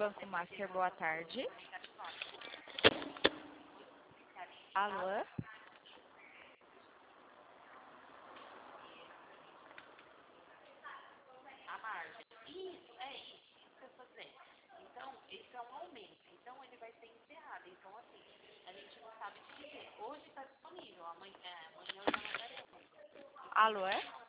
Banco Master, boa tarde. Alô? A margem. Isso, é isso que eu estou dizendo. Então, esse é um aumento. Então, ele vai ser encerrado. Então, assim, a gente não sabe dizer. Hoje está disponível, amanhã já não vai ter. Alô?